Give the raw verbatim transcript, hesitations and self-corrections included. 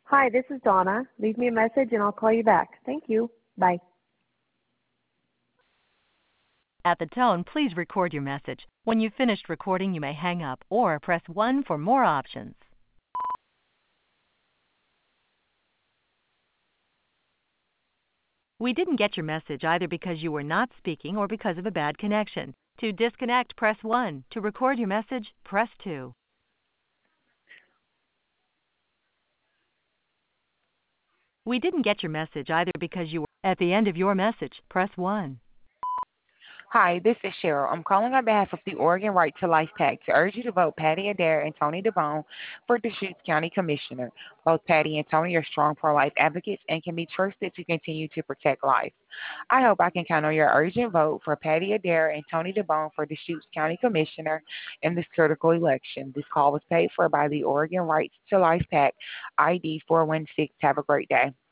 Hi, this is Donna. Leave me a message and I'll call you back. Thank you. Bye. At the tone, please record your message. When you've finished recording, you may hang up or press one for more options. We didn't get your message either because you were not speaking or because of a bad connection. To disconnect, press one. To record your message, press two. We didn't get your message either because you were at the end of your message, press one. Hi, this is Cheryl. I'm calling on behalf of the Oregon Right to Life PAC to urge you to vote Patty Adair and Tony DeBone for Deschutes County Commissioner. Both Patty and Tony are strong pro-life advocates and can be trusted to continue to protect life. I hope I can count on your urgent vote for Patty Adair and Tony DeBone for Deschutes County Commissioner in this critical election. This call was paid for by the Oregon Right to Life PAC, I D four one six. Have a great day.